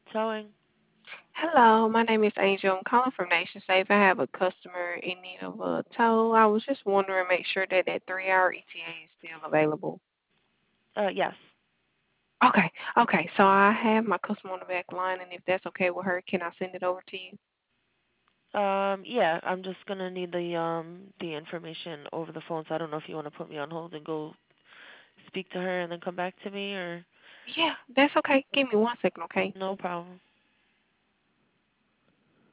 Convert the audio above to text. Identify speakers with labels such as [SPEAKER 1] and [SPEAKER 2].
[SPEAKER 1] Towing.
[SPEAKER 2] Hello, my name is Angel. I'm calling from Nation Safe. I have a customer in need of a tow. I was just wondering, make sure that that 3 hour ETA is still available.
[SPEAKER 1] Yes.
[SPEAKER 2] Okay, okay. So I have my customer on the back line, and if that's okay with her, can I send it over to you?
[SPEAKER 1] Yeah, I'm just gonna need the information over the phone, so I don't know if you want to put me on hold and go speak to her and then come back to me or
[SPEAKER 2] Yeah, that's okay. Give me 1 second, okay?
[SPEAKER 1] no problem.